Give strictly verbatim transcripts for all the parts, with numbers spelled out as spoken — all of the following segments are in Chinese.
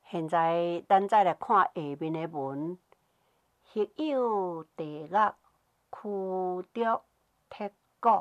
现在咱再来看下面的文。昔有地乐，驱逐铁鼓。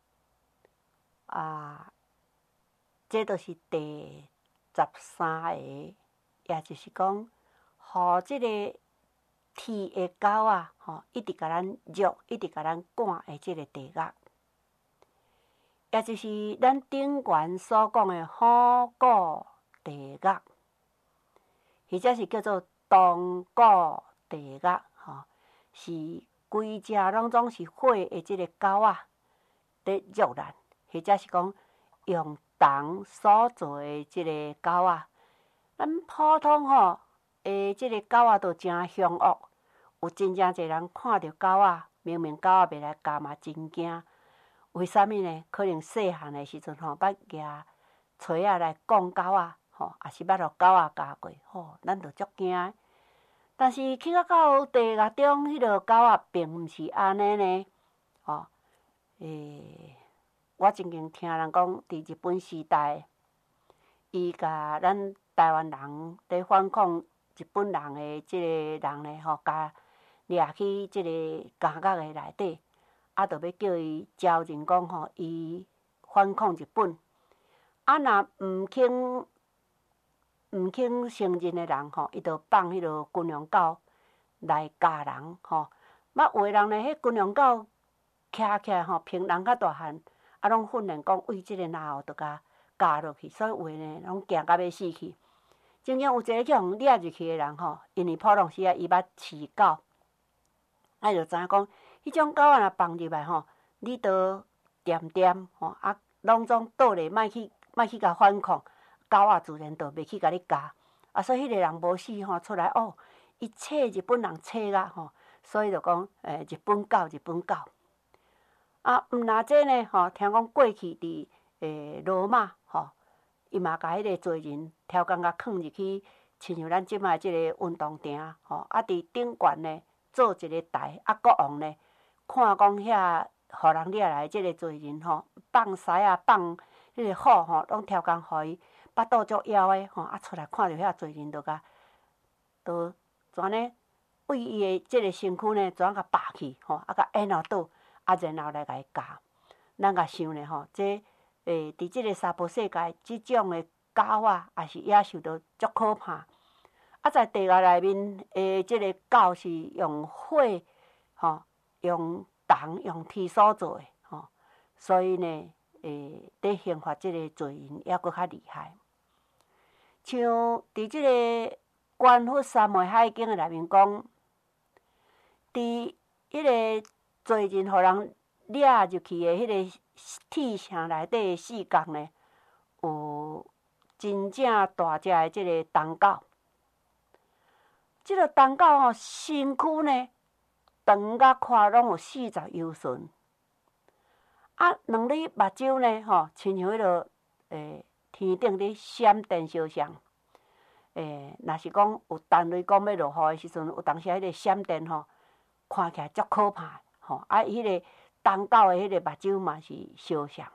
啊，这就是第十三个，也就是讲，互即个天的狗啊，吼，一直甲咱虐，一直甲咱赶的即个地乐，也就是咱顶悬所讲的虎鼓地乐，或者是叫做东鼓地乐，吼，是规只拢总是火的即个狗啊，伫虐咱，或者是讲用铜所做的即个狗啊。咱普通吼诶，即个狗仔都诚凶恶，有真正侪人看着狗仔，明明狗仔袂来咬嘛，真惊。为虾米呢？可能细汉的时阵吼，捌举锤仔来讲狗仔，吼，也是捌互狗仔咬过，吼，咱就足惊。但是去到到地乐中，迄落狗仔并毋是安尼呢，吼，诶，我曾经听人讲，伫日本时代，伊甲咱台湾人伫反抗日本人的即个人呢，吼，甲掠去即个监狱的内底，啊，着要叫伊招认讲吼，伊反抗日本。啊，若毋肯毋肯承认的人吼，伊着放迄落军用狗来咬人吼。捌有的人呢，迄军用狗徛起来吼，凭人较大汉，啊，拢训练讲，为即个若后着甲咬落去，所以有的呢，拢惊到要死去。曾经有一个去互掠入去的人吼，因为普通时啊，伊捌饲狗，啊，就知影讲，迄种狗仔若放入来吼，你倒掂掂吼，啊，拢总倒咧，莫去莫去甲反抗，狗仔自然就袂去甲你咬。啊，所以迄个人无死吼，出来哦，伊册日本人册啊吼，所以就讲，诶，日本狗，日本狗。啊，毋若这呢吼，听讲过去伫诶罗马吼。伊嘛甲迄个罪人超工甲囥入去，亲像咱即摆即个运动场吼，啊，伫顶悬呢做一个台，啊，国王呢看讲遐互人掠来即个罪人吼，放狮啊，放迄个虎吼，拢超工互伊巴肚足枵的吼，啊，出来看着遐罪人，就甲，就怎呢？为伊的即个身躯呢，怎甲拔去吼，啊，甲按落倒，啊，然后来甲伊咬。咱甲想咧吼，这。诶，伫即个沙坡世界，即种的狗仔也是野兽，都足可怕。啊，在地狱内面，诶，即个狗是用火，吼，用铜、用铁所做的，吼，所以呢，诶，伫刑罚即个罪人，还佫较厉害。像伫即个《观佛三昧海经》的内面讲，伫迄个罪人互人掠入去的迄个铁城内底的四角呢，有真正大只的即个东狗。即个东狗吼，身躯呢长甲宽拢有四十由旬，啊，两粒目睭呢吼，亲像迄落诶天顶咧闪电相像。诶，若是讲有单位讲要落雨的时阵，有当时迄个闪电吼，看起来足可怕吼。啊，迄个东狗的迄个目睭嘛是相像。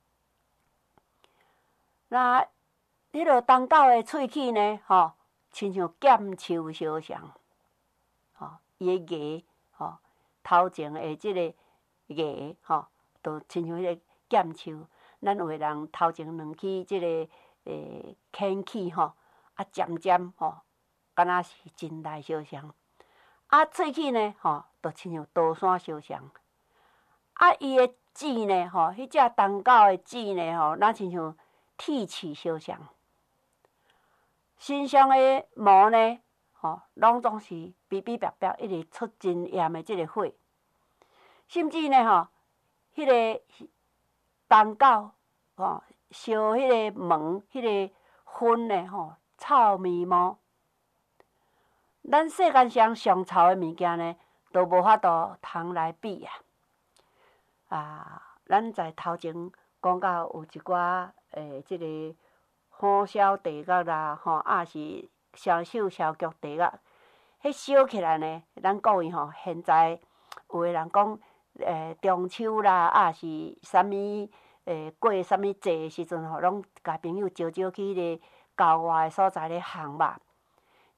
那迄落东狗的喙齿呢，吼，亲像剑树相像，吼，伊的牙，吼，头前的即个牙，吼，都亲像迄个剑树。咱有个人头前两齿即个诶犬齿吼，啊尖尖吼，敢若是真大相像。啊，喙齿呢，吼，都亲像刀山相像。啊，伊的舌呢，吼，迄只东狗的舌呢，吼，若亲像铁齿相像。身上的毛呢，吼，拢总是比比白白，一直出真炎的即个火。甚至呢，吼，迄个东狗，吼，烧迄个门，迄个熏呢，吼，臭咪毛。咱世间上上臭的物件呢，都无法度通来比啊。啊，咱在头前讲到有一寡诶，即、这个火烧地狱啦，吼，啊是烧手烧脚地狱，迄烧起来呢，咱各位吼，现在有诶人讲，诶，中秋啦，啊是啥物诶，过啥物节诶时阵吼，拢甲朋友招招去迄个郊外诶所在咧烘肉。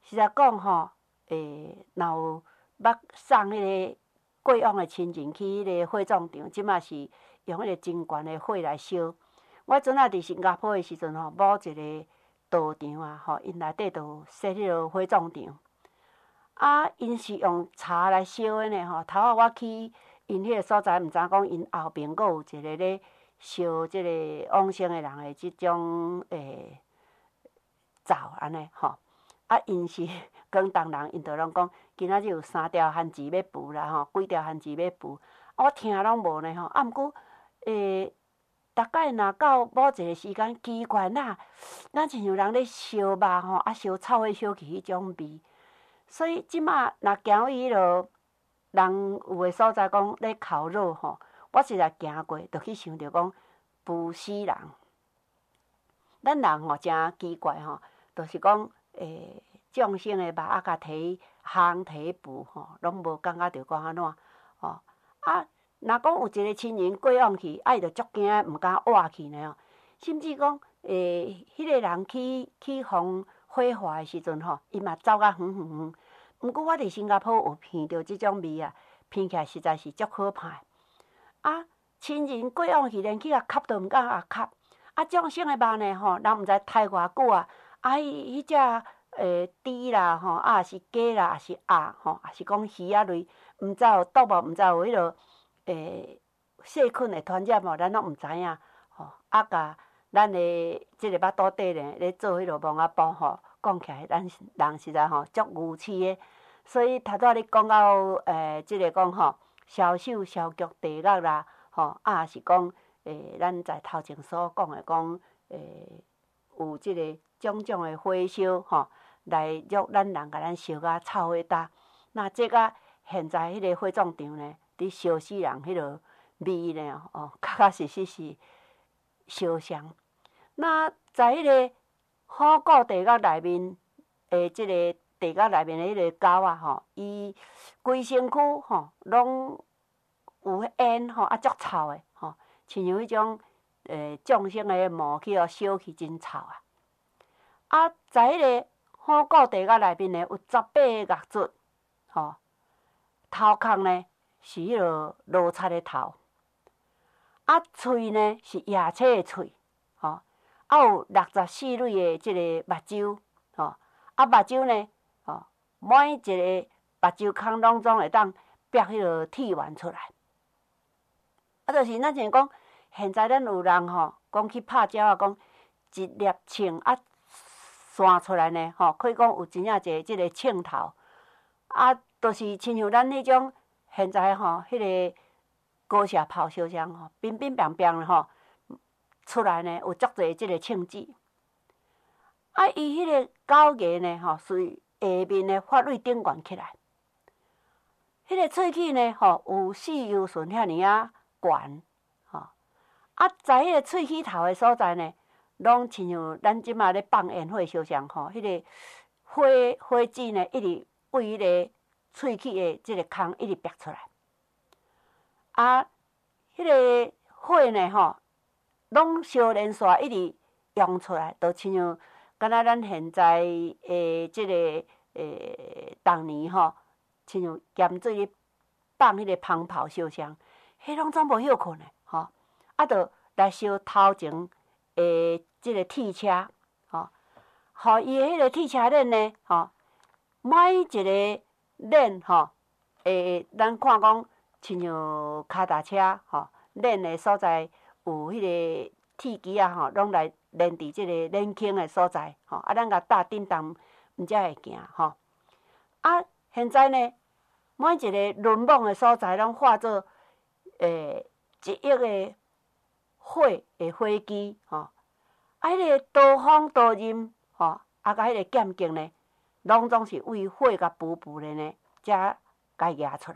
实在讲吼，诶，若有捌送迄个过往的亲人去迄个火葬场，即马是用迄个真悬的火来烧。我阵仔伫新加坡的时阵吼，某一个道场啊，吼，因内底就有设迄个火葬场。啊，因是用柴来烧的呢吼。头仔我去因迄个所在，毋知讲因后边阁有一个咧烧即个往生的人的即种诶灶安尼吼。啊，因是广东人，因就拢讲今仔日有三条番薯要浮啦吼，几条番薯要浮。我听拢无呢吼。啊，毋过诶，逐摆若到某一个时间，奇怪呐，咱亲像人咧烧肉吼，啊烧臭火烧去迄种味。所以即马若行去迄落人有诶所在，讲咧烤肉吼，我实在行过，就去想着讲浮死人。咱人吼真奇怪吼，就是讲诶，众生诶肉啊，甲摕烘摕浮吼，拢无感觉着讲安怎吼。啊，若讲有一个亲人过往去，啊伊着足惊，毋敢活去呢吼。甚至讲诶，迄个人去去互火化诶时阵吼，伊嘛走甲远远远。毋过我伫新加坡有闻着即种味啊，闻起来实在是足可怕。啊，亲人过往去，连去甲吸都毋敢甲吸。啊，众生诶肉呢吼，人毋知刣偌久啊，啊，迄迄只诶猪啦吼，啊，也是鸡啦，也是鸭吼，也是讲鱼仔类，毋知有毒无，毋知有迄落诶细菌会传染无，咱拢毋知影吼。啊，甲咱诶即个巴肚底呢咧做迄落毛仔包吼。讲起来，咱人实在吼足愚痴的，所以头拄你讲到诶，即、这个讲吼，烧手烧脚地狱啦，吼，啊是讲诶，咱在头前所讲的讲诶，有即个种种的火烧吼，来约咱人甲咱烧甲臭火焦。那这甲现在迄个火葬场呢，伫烧死人迄落味呢，哦，确确实实是烧香。那在迄、那个火锅地狱内面，诶，即个地狱内面诶迄个狗啊，吼，伊规身躯吼拢有烟吼，啊，足臭诶吼，亲像迄种诶众生诶毛去互烧去，真臭啊！啊，在迄个火锅地狱内面呢，有十八个狱卒，吼，头壳呢是迄落罗刹诶头，啊，喙呢是野车诶喙，吼。啊，有六十四类的即个目睭，吼，啊，目睭呢，吼，每一个目睭孔拢总会当逼迄落铁丸出来。啊，就是咱像讲，现在咱有人吼，讲去拍鸟啊，讲一粒秤啊，算出来呢，吼，可以讲有真正一个即个秤头，啊，就是亲像咱迄种现在吼，迄个高射炮烧伤吼，冰冰冰冰吼。出来呢，有足侪即个称子。啊，伊迄个狗牙呢，吼，随下面呢发蕊顶悬起来。迄、那个喙齿呢，吼，有四幽顺遐尔啊悬，吼。啊，在迄个喙齿头的所在呢，拢亲像咱即马咧放烟火烧香吼，迄、那个火火子呢，一直为迄个喙齿的即个空一直逼出来。啊，迄、那个火呢，吼。拢烧连续一直涌出来，就亲像敢若咱现在诶，即个诶，逐年吼，亲像咸水咧放迄个蜂炮烧香，迄拢总无休困诶，吼，啊，着来烧头前诶，即个铁车，吼，互伊诶迄个铁车链呢，吼，每一个链吼，诶，咱看讲亲像脚踏车吼，链诶所在。有迄个铁机啊，吼，拢来连伫即个连坑的所在，吼，啊，咱甲搭顶重，毋才会行，吼。啊，现在呢，每一个轮网的所在，拢化作诶一亿个火的火机，吼。啊，迄个刀锋刀刃，吼，啊，甲迄个剑剑呢，拢总是为火甲浮浮的呢，才甲压出来。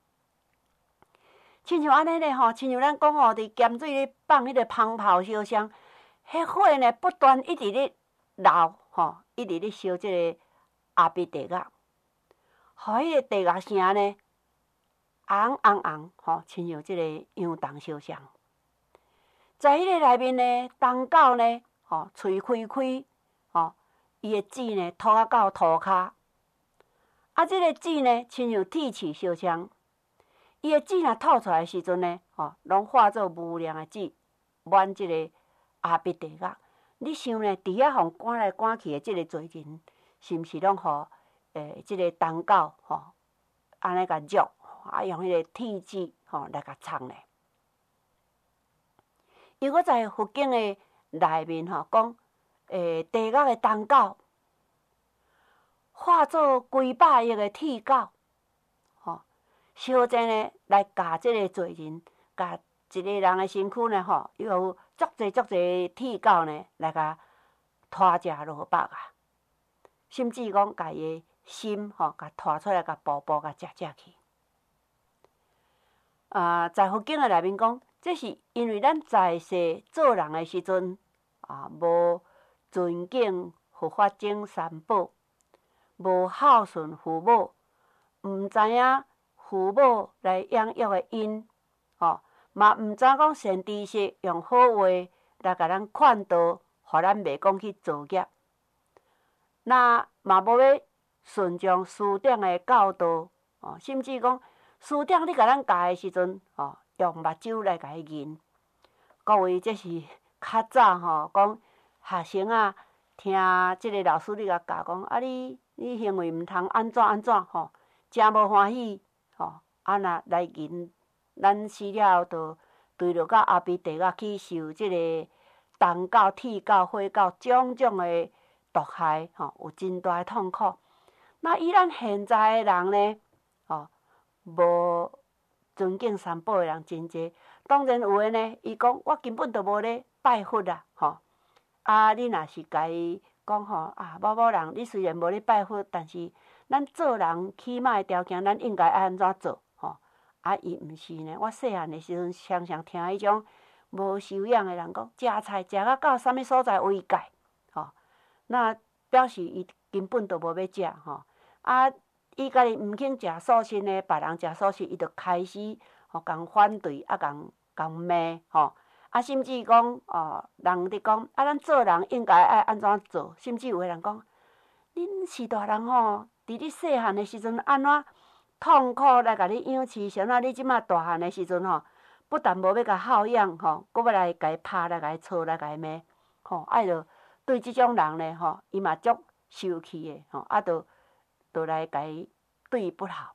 亲像安尼咧吼，亲像咱讲吼，伫咸水咧放迄个蜂炮烧香，迄火呢不断一直咧流吼，一直咧烧即个阿鼻地狱，互迄个地狱声呢，红红红吼，亲像即个羊筒烧香。在迄个内面呢，东狗呢，吼，喙开开，吼， 伊的籽呢吐啊到涂骹，啊，即个籽呢亲像铁刺烧枪，伊的籽若吐出来的时阵呢，吼，拢化作无量的籽，满即个阿鼻地角。你想呢？伫遐互赶来赶去的即个罪人，是毋是拢互诶即个东狗吼，安尼甲虐，啊用迄个铁枝吼来甲创咧？伊搁在佛经的内面吼讲，诶地角的东狗化作几百亿的铁狗，吼，小真呢来咬即个罪人，甲一个人的身躯呢吼，有足侪足侪铁狗呢来甲拖食落腹啊，甚至讲家己的心吼，甲拖出来，甲步步甲食食去。啊，在佛经的内面讲，这是因为咱在世做人的时阵啊，无尊敬佛法僧三宝，无孝顺父母，毋知影父母来养育的因，吼，嘛毋知讲善知识用好话来甲咱劝导，互咱袂讲去造业。那嘛无要顺从师长的教导，哦，甚至讲师长你甲咱教的时阵，哦，用目睭来甲伊nhìn。各位，这是较早吼讲学生啊，听即个老师你甲教讲，啊你你行为毋通安怎安怎吼，真无欢喜吼，啊若来nhìn，咱死了后就对落到阿鼻地角去受即个东狗、铁狗、火狗种种的毒害，吼，有真大的痛苦。那以咱现在的人呢，吼，无尊敬三宝的人真济。当然有诶呢，伊讲我根本就无咧拜佛啦，吼。啊，你若是家己讲吼啊，某某人，你虽然无咧拜佛，但是咱做人起码的条件，咱应该爱安怎做，吼。啊，伊毋是呢。我细汉的时阵，常常听迄种无修养的人讲，食菜食啊到啥物所在为戒，吼。那表示伊根本就无要食，吼。啊，伊家己毋肯食素食呢，别人食素食，伊就开始吼共反对，啊共共骂，吼。啊，甚至讲哦，人伫讲啊，咱做人应该爱安怎做？甚至有个人讲，恁是大人吼，伫你细汉的时阵安怎痛苦来甲你养饲，谁啊？你即马大汉的时阵吼，不但无要甲孝养吼，搁要来甲伊拍，来甲伊操，来甲伊骂，吼，啊着对即种人呢，吼，伊嘛足生气的，吼，啊着着来甲伊对伊不好。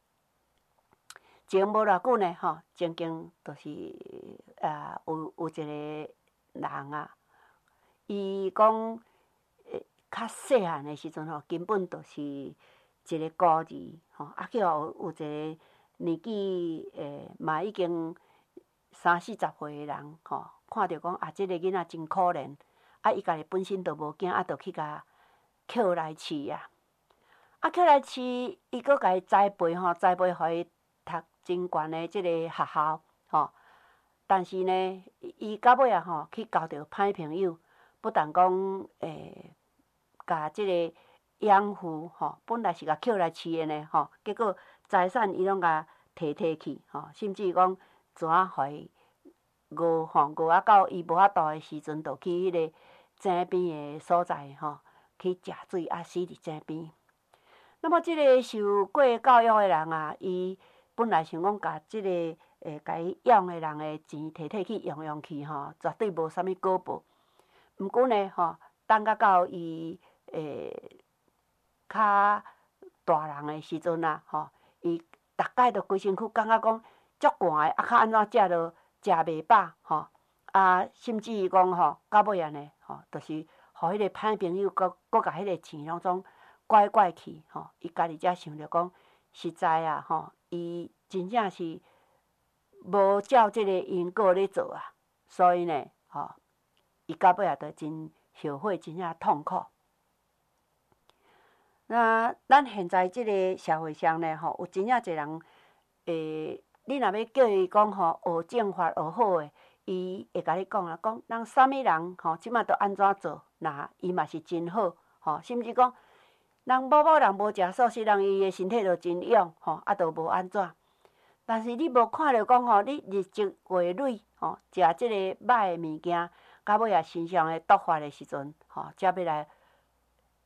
前无偌久呢，吼，曾经就是啊，有有一个人啊，伊讲，诶，较细汉的时阵吼，根本就是一个孤儿，吼，啊，叫有有一个年纪诶，嘛已经三四十岁的人，吼，看着讲啊，即个囡仔真可怜，啊，伊家己本身就无囝，啊，着去甲捡来饲啊，啊，捡来饲，伊搁家己栽培吼，栽培互伊读真悬的即个学校，吼。但是呢，伊到尾啊吼，去交着歹朋友，不但讲诶，甲即个养父吼，本来是甲捡来饲的呢，吼，结果财产伊拢甲摕摕去，吼，甚至讲怎啊互伊饿吼，饿啊到伊无法度的时阵，就去迄个井边的所在吼，去食水，啊死伫井边。那么即个受过教育的人啊，伊本来想讲，甲即个诶，甲伊养的人的钱摕摕去用用去吼，绝对无啥物果报。毋过呢，吼，等甲到伊诶较大人的时阵啊，吼，伊逐摆着规身躯感觉讲足寒的，啊，较安怎食着食袂饱，吼，啊，甚至于讲吼，到尾啊呢，吼，就是互迄个歹朋友，搁搁甲迄个钱拢总拐拐去，吼，伊家己才想着讲，实在啊，吼，伊真正是无照即个因果咧做啊，所以呢，吼，伊到尾啊，着真后悔，真正痛苦。那咱现在即个社会上呢，吼，有真正侪人，诶，你若要叫伊讲吼，学正法学好诶，伊会甲你讲啊，讲人啥物人吼，即马着安怎做，那伊嘛是真好，吼，甚至讲。人某某人无食素食，人伊的身体就真勇，吼，啊，都无安怎。但是你无看着讲吼，你日积月累，吼，食即个歹的物件，到尾啊身上的毒发的时阵，吼，才要来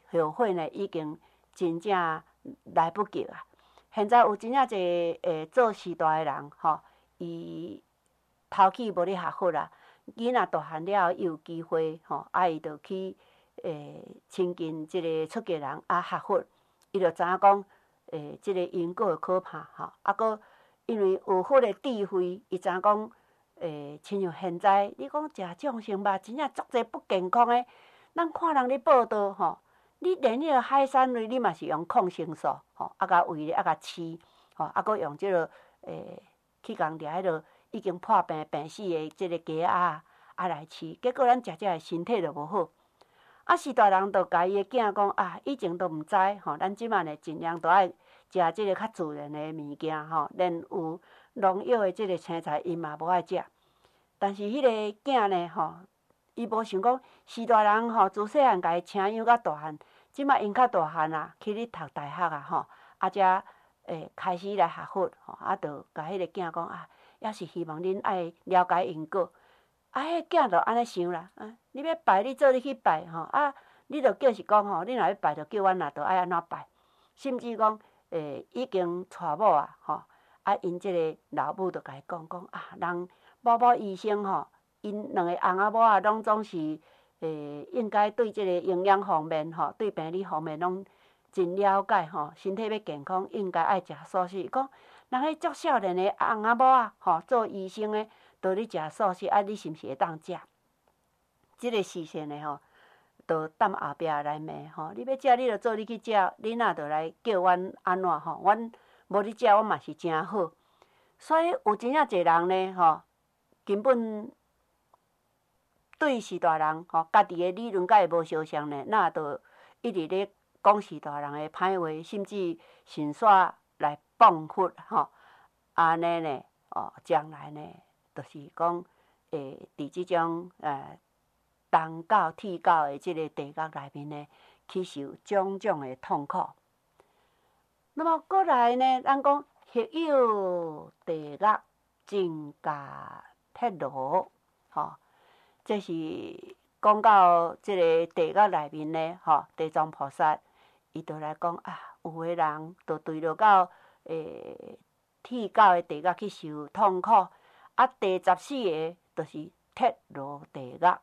后悔呢，已经真正来不及啊！现在有真正侪诶做时代诶人吼，伊头起无咧学佛啦，囡仔大汉了后，伊有机会吼，啊伊就去诶亲近即个出家人啊学佛，伊就知影讲诶即个因果诶可怕吼，啊搁因为有佛诶智慧，伊知影讲诶，亲像现在你讲食众生肉，真正足侪不健康诶。咱看人咧报道吼，你连迄个海产类你嘛是用抗生素吼，啊甲喂咧啊甲饲吼，啊搁用即个诶去共掠迄落已经破病病死诶即个鸡鸭啊来饲，结果咱食食诶身体就无好。啊，时代人就甲伊诶囝讲啊，以前都毋知吼，咱即满呢尽量都爱食即个较自然诶物件吼，连有农药诶即个青菜因嘛无爱食。但是迄个囝呢吼，伊无想讲时代人吼，自细汉甲伊请养到大汉，即摆因较大汉啊，去咧读大学啊吼，啊才诶开始来学佛吼，啊，就甲迄个囝讲啊，也是希望恁爱了解因果。啊，迄囝就安尼想啦，啊，你要拜你做你去拜吼，啊，你着叫是讲吼，你若要拜着叫阮也着爱安怎拜，甚至讲诶已经娶某啊吼，啊因即个老母着甲伊讲讲啊，人某某医生吼，因两个翁仔某仔拢总是诶应该对即个营养方面吼，对病理方面拢真了解吼，身体要健康应该爱食素食。伊讲人迄足少年的翁仔某仔吼，做医生的。倒咧食素食，啊，你是毋是会当食？即个时辰的吼，着等后壁来骂吼。你要食，你着做你去食，恁仔着来叫阮安怎吼？阮无你食，阮嘛是诚好。所以有真正侪人呢吼，根本对时代人吼，家己的理论甲伊无相像呢，那着一直咧讲时代人的歹话，甚至顺煞来谤佛吼。安尼呢，哦，将来呢？就是讲，诶，伫即种诶东教、铁教的即个地狱内面呢，去受种种的痛苦。那么过来呢，咱讲血有地狱真假铁罗，吼，这是讲到即个地狱内面呢，吼，地藏菩萨伊就来讲啊，有的人就对落到诶铁教的地狱去受痛苦。啊，第十四个就是铁罗地狱。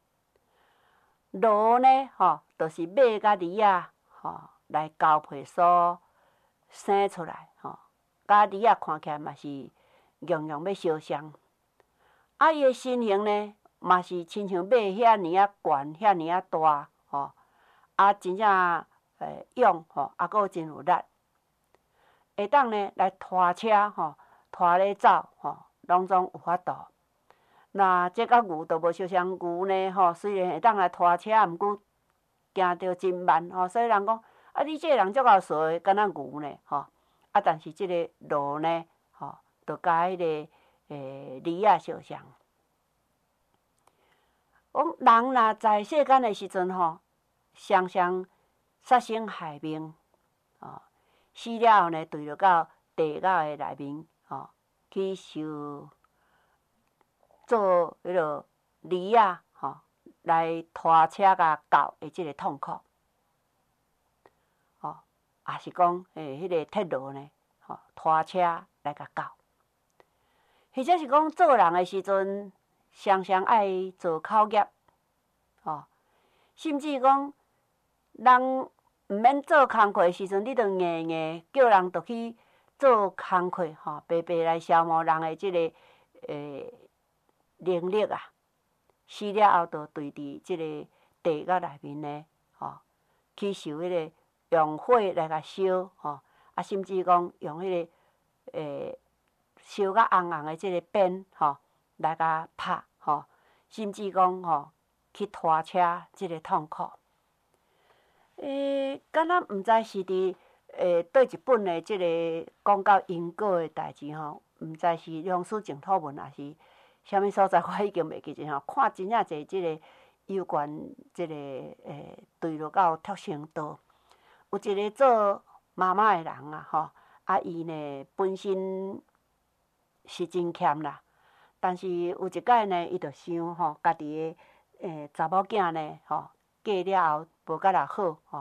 罗呢，吼，就是马甲驴仔，吼，来交配所生出来，吼，甲驴仔看起来嘛是样样要相像。啊，伊的身形呢，嘛是亲像马遐尔啊悬，遐尔啊大，吼，啊，真正诶勇，吼，啊，佫真有力，会当呢来拖车，吼，拖咧走，吼。拢总有法度。那这甲牛都无相像，牛呢吼，虽然会当来拖车，毋过行着真慢吼。所以人讲，啊，你这个人足够傻的，敢若牛呢吼。啊，但是即个鹿呢，吼，就甲迄个诶驴仔相像。讲人若在世间的时阵吼，常常杀生害命，吼，死了后呢，坠落到地狱的内面，吼。去受做迄落驴仔吼，来拖车甲搞的即个痛苦，吼，也是讲诶，迄个铁路呢，吼，拖车来甲搞，或者是讲做人的时阵，常常爱做口业，吼，甚至讲人毋免做工课的时阵，你着硬硬叫人着去。做工课吼，白白来消磨人的即个诶能力啊，死了后，就对伫即个地狱内面呢，吼，去受迄个用火来甲烧，吼，啊，甚至讲用迄个诶烧甲红红的即个鞭，吼，来甲拍，吼，甚至讲吼去拖车即个痛苦。诶，敢若毋知是伫。诶，对一本的即个讲到因果的代志吼，毋知是龙书净土文，还是啥物所在，我已经袂记着吼。看真正侪即个有关即个诶，坠落到畜生道，有一个做妈妈的人啊，吼，啊伊呢本身是真欠啦，但是有一摆呢，伊着想吼，家己的诶查某囝呢，吼，嫁了后无甲人好，吼，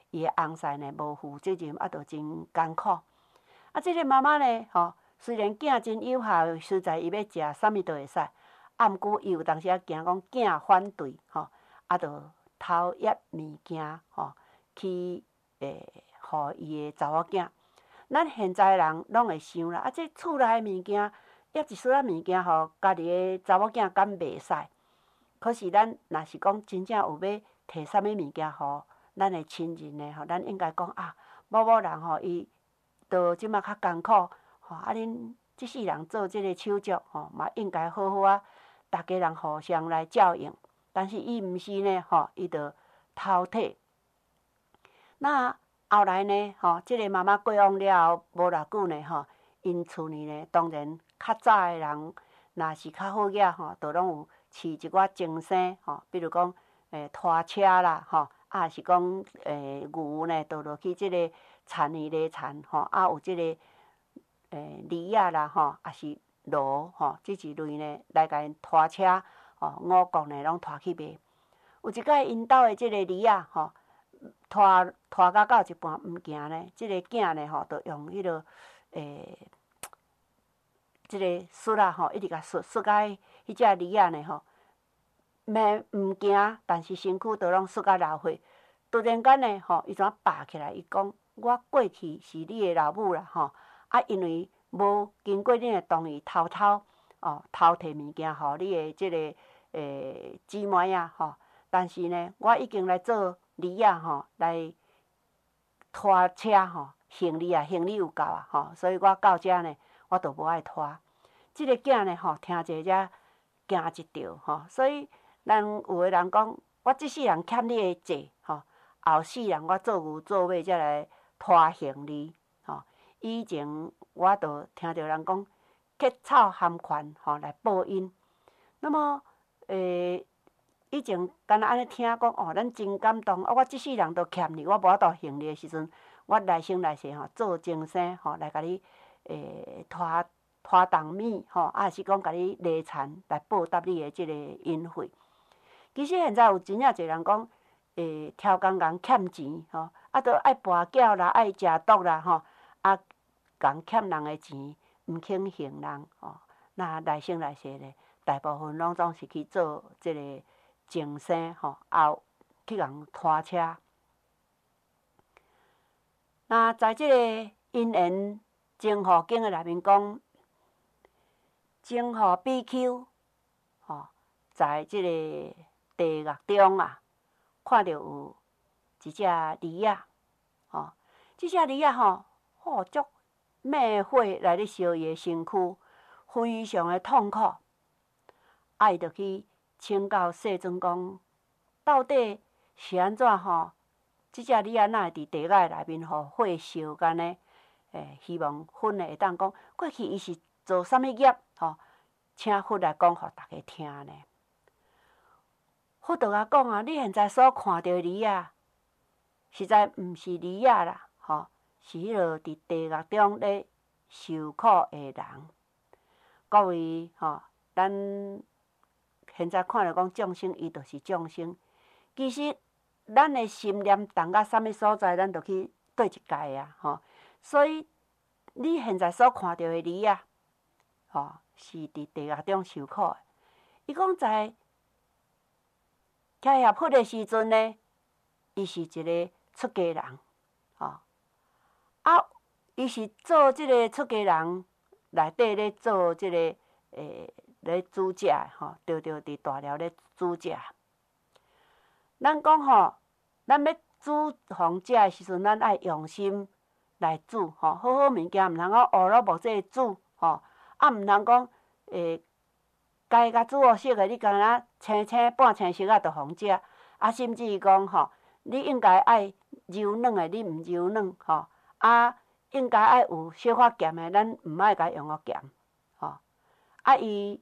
伊诶翁婿呢无负责任，啊，着真艰苦。啊，即个妈妈呢，吼，虽然囝真有效，实在伊要食啥物都会使，啊，毋过伊有当时啊惊讲囝反对，吼，啊，着偷掖物件，吼，去诶，互伊诶查某囝。咱现在人拢会想啦，啊，这厝内诶物件，掖一丝仔物件互家己诶查某囝，敢袂使？可是咱若是讲真正有要摕啥物物件互咱诶亲人呢？吼，咱应该讲啊，某某人吼，伊到即马较艰苦，吼，啊，恁即世人做即个手足，吼，嘛应该好好啊，逐家人互相来照应。但是伊毋是呢，吼，伊着偷摕。那后来呢，吼，即个妈妈过往了后，无偌久呢，吼，因厝里呢，当然较早诶人，若是较好个吼，都拢有饲一寡精生，吼，比如讲，诶，拖车啦，吼，啊，是讲，诶，牛呢，倒落去即个田里咧田，吼，啊，有即个，诶，犁仔啦，吼，也是骡，吼，即一类呢，来甲因拖车，吼，五谷呢，拢拖去卖。有一摆，因兜诶即个犁仔，吼，拖拖甲到一半毋行呢，即个囝呢，吼，着用迄落，诶，即个绳仔吼，一直甲绳绳甲迄只犁仔呢，吼，免毋行，但是身躯都拢绳甲流血。突然间呢，吼，伊怎爬起来？伊讲：我过去是你诶老母啦，吼，啊，因为无经过恁诶同意，偷偷哦偷摕物件，互你诶即个诶姊妹仔吼。但是呢，我已经来做犁仔吼，来拖车吼，行李啊，行李有够啊，吼，所以我到遮呢，我都无爱拖。即个囝呢，吼，听者才惊一跳，吼，所以咱有诶人讲，我即世人欠你诶债，吼，后世人我做牛做马才来拖行李，吼。以前我都听着人讲，ket草含款，吼，来报恩。那么，诶。以前敢若安尼听讲，哦，咱真感动。啊，我即世人都欠你，我无法度还你诶时阵，我来生来世吼，做精生吼，来甲你诶拖拖重米吼，啊，是讲甲你犁田来报答你诶即个恩惠。其实现在有真正侪人讲，诶，挑工人欠钱吼，啊，都爱跋筊啦，爱食毒啦吼，啊，共欠人诶钱，毋肯还人吼。那来生来世咧，大部分拢总是去做即个。精生吼，后去共拖车。那在即个因缘情和经诶内面讲，情和比丘吼，在即个地狱中啊，看到有一只驴仔吼，即只驴仔吼，吼足猛火来咧烧伊诶身躯，非常诶痛苦，啊，伊着去。请教世尊讲，到底是安怎吼？即只驴仔哪会伫地狱内面互火烧干呢？诶，希望佛呢会当讲，过去伊是做啥物业吼？请佛来讲互大家听呢。佛就甲讲啊，你现在所看到驴仔，实在毋是驴仔啦，吼，是迄落伫地狱中咧受苦诶人。各位吼，咱。现在看着讲众生，伊就是众生。其实咱的心念动到啥物所在，咱就去对一界啊，吼。所以你现在所看到的驴啊，吼，是伫地狱中受苦的。伊讲在开下佛的时阵呢，伊是一个出家人，吼。啊，伊是做即个出家人内底咧做即个诶。咧煮食吼，着着伫大寮咧煮食。咱讲吼，咱要煮互食诶时阵，咱爱用心来煮吼，好好物件毋通讲乌咯无济煮吼，啊毋通讲诶，家甲煮好熟诶，你干若青青半青熟仔着互食，啊甚至讲吼，你应该爱柔软诶，你毋柔软吼，啊应该爱有小可咸诶，咱毋爱甲用个咸吼，啊伊。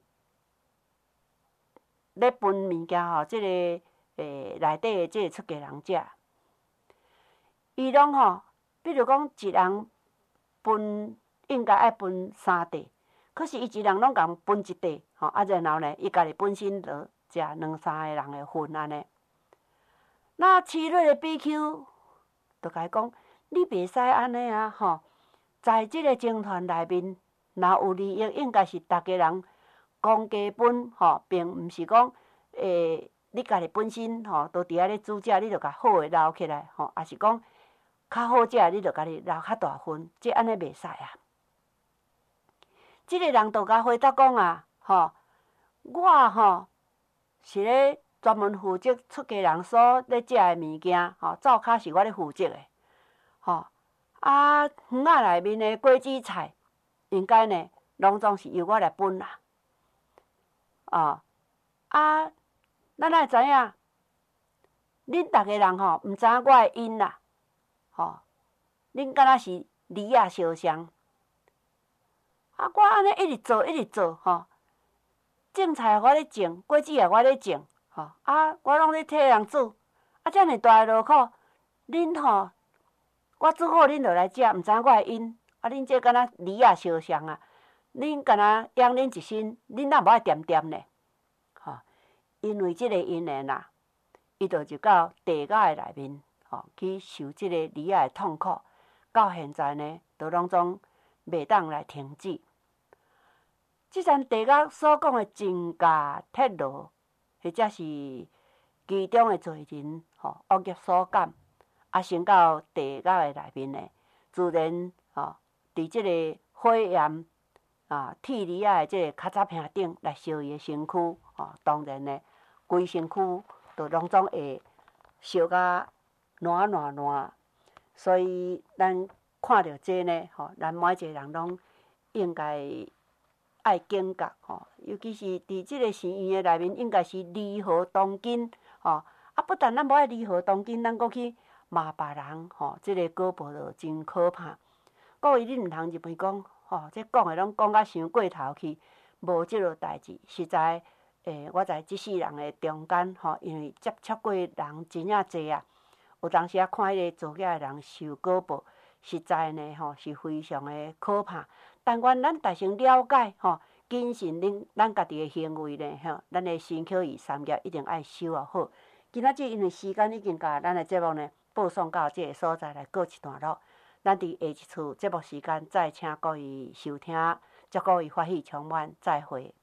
咧分物件吼，即个诶内底诶，即个出家人食，伊拢吼，比如讲一人分应该爱分三块，可是伊一人拢共分一块，吼，啊然后呢，伊家己本身就食两三个人诶份安尼。那七瑞诶比丘就甲伊讲，你袂使安尼啊，吼！在即个情团内面，若有利益，应该是逐家人公家本，吼，并毋是讲，诶，你家己本身吼，都伫遐咧煮食，你着甲好诶捞起来，吼，也是讲较好食，你着家己捞较大份，即安尼袂使啊。即个人就甲回答讲啊，吼，我吼是咧专门负责出家人所咧食诶物件，吼，灶骹是我咧负责诶，吼。啊，园仔内面诶果子菜，应该呢，拢总是由我来分啦。哦，啊，咱哪会知影？恁逐个人吼，毋知影我诶因啦，吼，恁敢若是梨仔烧香。啊，我安尼一直做，一直做，吼，种菜也我咧种，果子也我咧种，吼，啊，我拢咧替人煮，啊，遮尔大诶劳苦，恁吼。我煮好，恁就来食，毋知影我会因。啊，恁这敢若梨仔烧香啊！恁敢若养恁一身，恁哪无爱掂掂呢？吼、哦，因为即个因缘啦，伊就入到地沟诶内面，吼、哦，去受即个梨仔诶痛苦。到现在呢，都拢总袂当来停止。即阵地沟所讲诶真假铁路，或者是其中诶罪人，吼、哦，恶业所感。啊，升到地沟诶内面呢，自然吼，伫即个火焰啊，铁梨仔诶即个卡扎片顶来烧伊诶身躯，吼，当然呢，规身躯都拢总会烧甲烂烂烂。所以咱看到这呢，吼，咱每一个人拢应该爱警觉，吼，尤其是伫即个寺院诶内面，应该是离合当金，吼，啊，不但咱无爱离合当金，咱阁去。骂别人吼，即、这个果报就真可怕。各位，你毋通认为讲吼，这讲诶拢讲甲伤过头去，无即落代志。实在，诶、欸，我在即世人诶中间吼，因为接触过人真正侪啊。有当时啊，看迄个做遐诶人受果报，实在呢吼是非常诶可怕。但愿咱大成了解吼，谨慎恁咱家己诶行为呢吼，咱诶身口意三业一定爱守啊好。今仔日因为时间已经甲咱诶节目呢。播送到即个所在来告一段落，咱伫下一次节目时间再请各位收听，祝各位欢喜充满，再会。